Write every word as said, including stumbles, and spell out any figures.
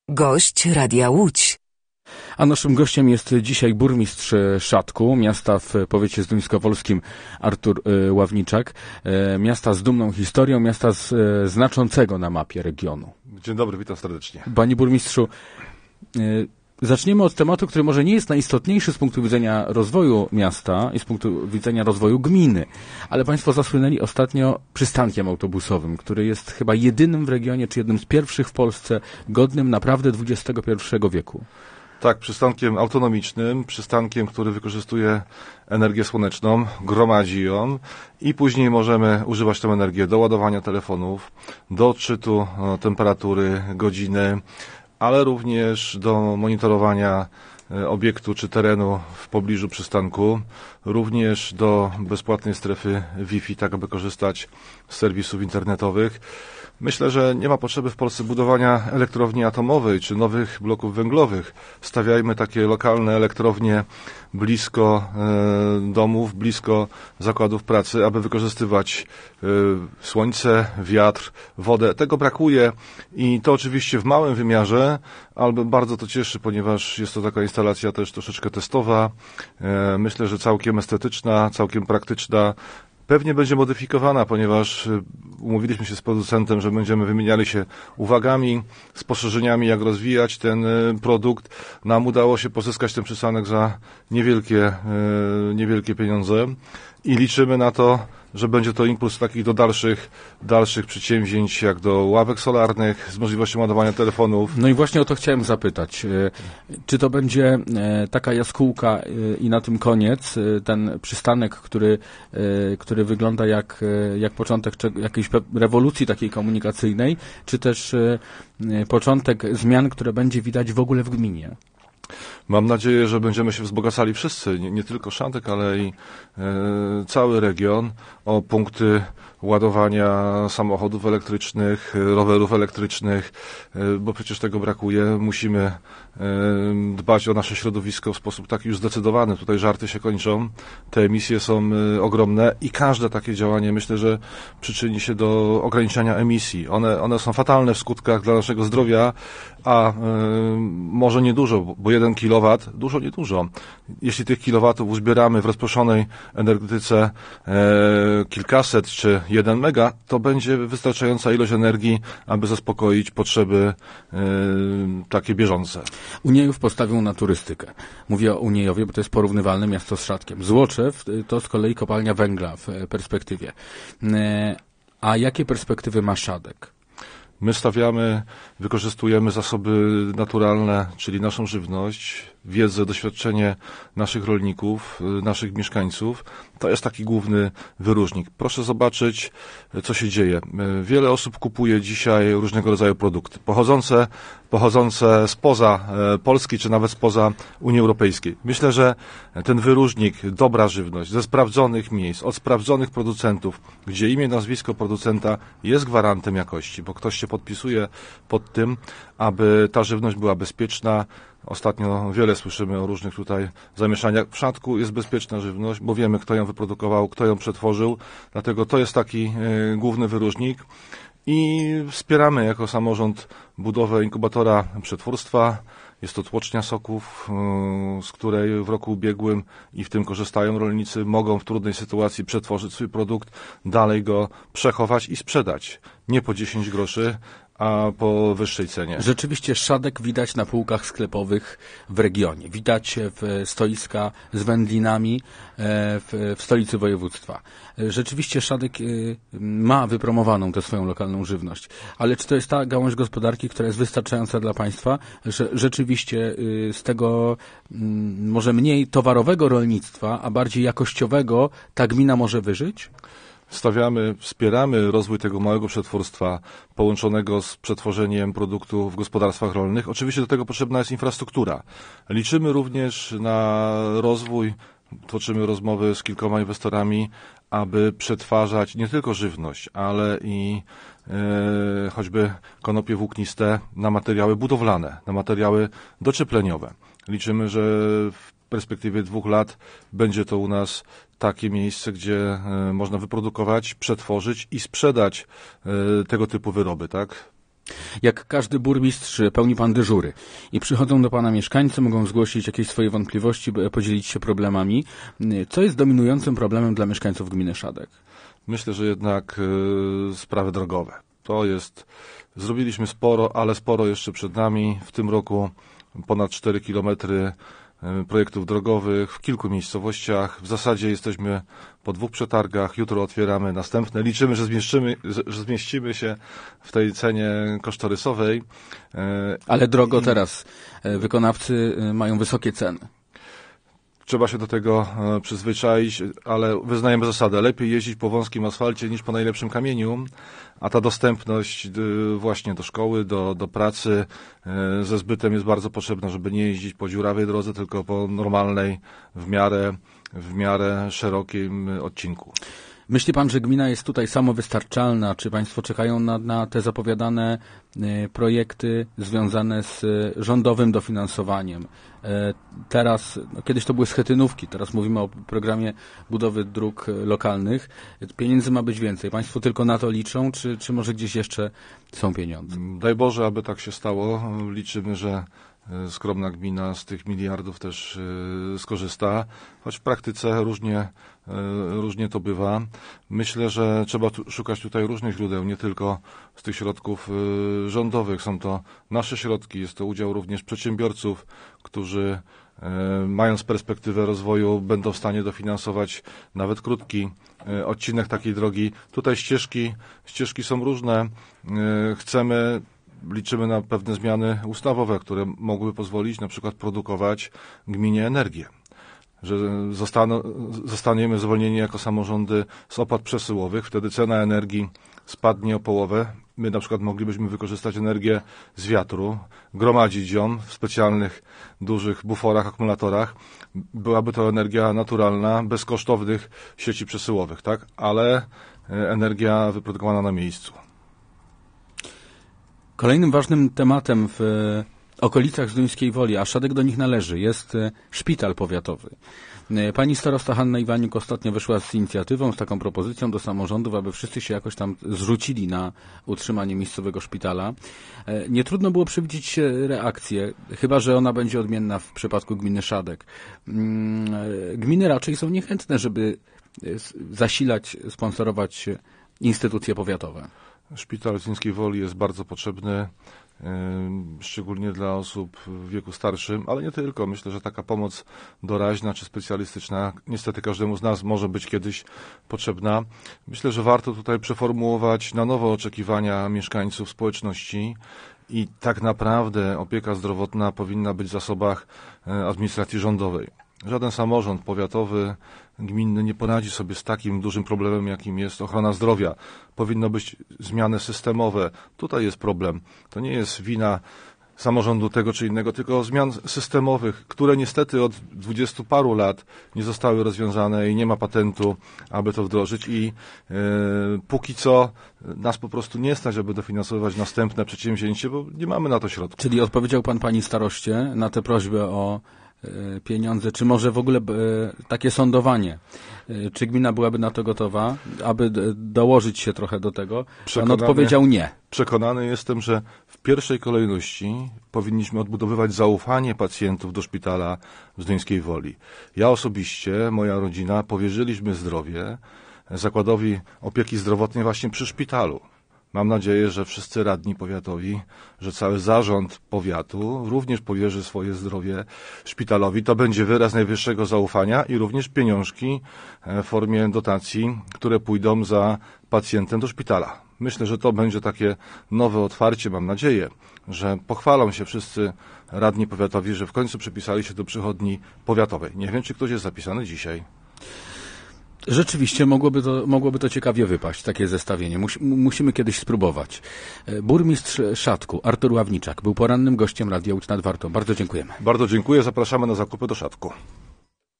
Gość Radia Łódź. A naszym gościem jest dzisiaj burmistrz Szatku, miasta w powiecie zduńskowolskim, Artur Ławniczak. Miasta z dumną historią, miasta z, znaczącego na mapie regionu. Dzień dobry, witam serdecznie. Panie burmistrzu, zaczniemy od tematu, który może nie jest najistotniejszy z punktu widzenia rozwoju miasta i z punktu widzenia rozwoju gminy, ale państwo zasłynęli ostatnio przystankiem autobusowym, który jest chyba jedynym w regionie, czy jednym z pierwszych w Polsce, godnym naprawdę dwudziestego pierwszego wieku. Tak, przystankiem autonomicznym, przystankiem, który wykorzystuje energię słoneczną, gromadzi ją i później możemy używać tę energię do ładowania telefonów, do odczytu temperatury, godziny, ale również do monitorowania obiektu czy terenu w pobliżu przystanku, również do bezpłatnej strefy Wi-Fi, tak aby korzystać z serwisów internetowych. Myślę, że nie ma potrzeby w Polsce budowania elektrowni atomowej czy nowych bloków węglowych. Stawiajmy takie lokalne elektrownie blisko e, domów, blisko zakładów pracy, aby wykorzystywać e, słońce, wiatr, wodę. Tego brakuje i to oczywiście w małym wymiarze, ale bardzo to cieszy, ponieważ jest to taka instalacja też troszeczkę testowa. E, myślę, że całkiem estetyczna, całkiem praktyczna. Pewnie będzie modyfikowana, ponieważ umówiliśmy się z producentem, że będziemy wymieniali się uwagami, spostrzeżeniami, jak rozwijać ten produkt. Nam udało się pozyskać ten przystanek za niewielkie, niewielkie pieniądze i liczymy na to, że będzie to impuls takich do dalszych, dalszych przedsięwzięć, jak do ławek solarnych z możliwością ładowania telefonów. No i właśnie o to chciałem zapytać. Czy to będzie taka jaskółka i na tym koniec, ten przystanek, który, który wygląda jak, jak początek jakiejś rewolucji takiej komunikacyjnej, czy też początek zmian, które będzie widać w ogóle w gminie? Mam nadzieję, że będziemy się wzbogacali wszyscy, nie, nie tylko Szantek, ale i e, cały region o punkty ładowania samochodów elektrycznych, rowerów elektrycznych, e, bo przecież tego brakuje. Musimy e, dbać o nasze środowisko w sposób taki już zdecydowany. Tutaj żarty się kończą, te emisje są e, ogromne i każde takie działanie, myślę, że przyczyni się do ograniczania emisji. One, one są fatalne w skutkach dla naszego zdrowia, a e, może niedużo, bo jeden kilowat, dużo, niedużo. Jeśli tych kilowatów uzbieramy w rozproszonej energetyce e, kilkaset czy jeden mega, to będzie wystarczająca ilość energii, aby zaspokoić potrzeby e, takie bieżące. Uniejów postawił na turystykę. Mówię o Uniejowie, bo to jest porównywalne miasto z Szatkiem. Złoczew to z kolei kopalnia węgla w perspektywie. E, a jakie perspektywy ma Szadek? My stawiamy, wykorzystujemy zasoby naturalne, czyli naszą żywność, wiedzę, doświadczenie naszych rolników, naszych mieszkańców. To jest taki główny wyróżnik. Proszę zobaczyć, co się dzieje. Wiele osób kupuje dzisiaj różnego rodzaju produkty, pochodzące, pochodzące spoza Polski, czy nawet spoza Unii Europejskiej. Myślę, że ten wyróżnik, dobra żywność, ze sprawdzonych miejsc, od sprawdzonych producentów, gdzie imię, nazwisko producenta jest gwarantem jakości, bo ktoś się podpisuje pod tym, aby ta żywność była bezpieczna. Ostatnio wiele słyszymy o różnych tutaj zamieszaniach. W Szatku jest bezpieczna żywność, bo wiemy, kto ją wyprodukował, kto ją przetworzył. Dlatego to jest taki y, główny wyróżnik. I wspieramy jako samorząd budowę inkubatora przetwórstwa. Jest to tłocznia soków, y, z której w roku ubiegłym i w tym korzystają rolnicy. Mogą w trudnej sytuacji przetworzyć swój produkt, dalej go przechować i sprzedać. Nie po dziesięć groszy, a po wyższej cenie. Rzeczywiście Szadek widać na półkach sklepowych w regionie. Widać w stoiska z wędlinami w, w stolicy województwa. Rzeczywiście Szadek ma wypromowaną tę swoją lokalną żywność. Ale czy to jest ta gałąź gospodarki, która jest wystarczająca dla państwa, że rzeczywiście z tego może mniej towarowego rolnictwa, a bardziej jakościowego ta gmina może wyżyć? Stawiamy, wspieramy rozwój tego małego przetwórstwa połączonego z przetworzeniem produktu w gospodarstwach rolnych. Oczywiście do tego potrzebna jest infrastruktura. Liczymy również na rozwój, toczymy rozmowy z kilkoma inwestorami, aby przetwarzać nie tylko żywność, ale i e, choćby konopie włókniste na materiały budowlane, na materiały doczepleniowe. Liczymy, że w perspektywie dwóch lat będzie to u nas takie miejsce, gdzie można wyprodukować, przetworzyć i sprzedać tego typu wyroby, tak? Jak każdy burmistrz pełni pan dyżury i przychodzą do pana mieszkańcy, mogą zgłosić jakieś swoje wątpliwości, podzielić się problemami. Co jest dominującym problemem dla mieszkańców gminy Szadek? Myślę, że jednak y, sprawy drogowe. To jest, zrobiliśmy sporo, ale sporo jeszcze przed nami. W tym roku ponad cztery kilometry projektów drogowych w kilku miejscowościach. W zasadzie jesteśmy po dwóch przetargach. Jutro otwieramy następne. Liczymy, że zmieścimy, że zmieścimy się w tej cenie kosztorysowej. Ale drogo teraz. Wykonawcy mają wysokie ceny. Trzeba się do tego przyzwyczaić, ale wyznajemy zasadę. Lepiej jeździć po wąskim asfalcie niż po najlepszym kamieniu, a ta dostępność właśnie do szkoły, do, do pracy ze zbytem jest bardzo potrzebna, żeby nie jeździć po dziurawej drodze, tylko po normalnej, w miarę, w miarę szerokim odcinku. Myśli pan, że gmina jest tutaj samowystarczalna? Czy państwo czekają na, na te zapowiadane y, projekty związane z y, rządowym dofinansowaniem? Y, teraz, no, kiedyś to były schetynówki, teraz mówimy o programie budowy dróg lokalnych. Pieniędzy ma być więcej. Państwo tylko na to liczą, czy, czy może gdzieś jeszcze są pieniądze? Daj Boże, aby tak się stało. Liczymy, że skromna gmina z tych miliardów też y, skorzysta, choć w praktyce różnie, y, różnie to bywa. Myślę, że trzeba tu, szukać tutaj różnych źródeł, nie tylko z tych środków y, rządowych. Są to nasze środki, jest to udział również przedsiębiorców, którzy y, mając perspektywę rozwoju będą w stanie dofinansować nawet krótki y, odcinek takiej drogi. Tutaj ścieżki, ścieżki są różne. Y, chcemy Liczymy na pewne zmiany ustawowe, które mogłyby pozwolić na przykład produkować gminie energię. Że zostaną, zostaniemy zwolnieni jako samorządy z opłat przesyłowych, wtedy cena energii spadnie o połowę. My na przykład moglibyśmy wykorzystać energię z wiatru, gromadzić ją w specjalnych, dużych buforach, akumulatorach. Byłaby to energia naturalna, bez kosztownych sieci przesyłowych, tak? Ale energia wyprodukowana na miejscu. Kolejnym ważnym tematem w okolicach Zduńskiej Woli, a Szadek do nich należy, jest szpital powiatowy. Pani starosta Hanna Iwaniuk ostatnio wyszła z inicjatywą, z taką propozycją do samorządów, aby wszyscy się jakoś tam zrzucili na utrzymanie miejscowego szpitala. Nie trudno było przewidzieć reakcję, chyba że ona będzie odmienna w przypadku gminy Szadek. Gminy raczej są niechętne, żeby zasilać, sponsorować instytucje powiatowe. Szpital Zduńskiej Woli jest bardzo potrzebny, szczególnie dla osób w wieku starszym, ale nie tylko. Myślę, że taka pomoc doraźna czy specjalistyczna niestety każdemu z nas może być kiedyś potrzebna. Myślę, że warto tutaj przeformułować na nowo oczekiwania mieszkańców społeczności i tak naprawdę opieka zdrowotna powinna być w zasobach administracji rządowej. Żaden samorząd powiatowy, gminny nie poradzi sobie z takim dużym problemem, jakim jest ochrona zdrowia. Powinno być zmiany systemowe. Tutaj jest problem. To nie jest wina samorządu tego czy innego, tylko zmian systemowych, które niestety od dwudziestu paru lat nie zostały rozwiązane i nie ma patentu, aby to wdrożyć i yy, póki co nas po prostu nie stać, aby dofinansować następne przedsięwzięcie, bo nie mamy na to środków. Czyli odpowiedział pan pani staroście na tę prośbę o pieniądze, czy może w ogóle takie sądowanie, czy gmina byłaby na to gotowa, aby dołożyć się trochę do tego? Pan odpowiedział nie. Przekonany jestem, że w pierwszej kolejności powinniśmy odbudowywać zaufanie pacjentów do szpitala w Zduńskiej Woli. Ja osobiście, moja rodzina, powierzyliśmy zdrowie Zakładowi Opieki Zdrowotnej właśnie przy szpitalu. Mam nadzieję, że wszyscy radni powiatowi, że cały zarząd powiatu również powierzy swoje zdrowie szpitalowi. To będzie wyraz najwyższego zaufania i również pieniążki w formie dotacji, które pójdą za pacjentem do szpitala. Myślę, że to będzie takie nowe otwarcie, mam nadzieję, że pochwalą się wszyscy radni powiatowi, że w końcu przypisali się do przychodni powiatowej. Nie wiem, czy ktoś jest zapisany dzisiaj. Rzeczywiście mogłoby to, mogłoby to ciekawie wypaść, takie zestawienie. Musi, musimy kiedyś spróbować. Burmistrz Szadku, Artur Ławniczak, był porannym gościem Radia Łódź nad Wartą. Bardzo dziękujemy. Bardzo dziękuję, zapraszamy na zakupy do Szadku.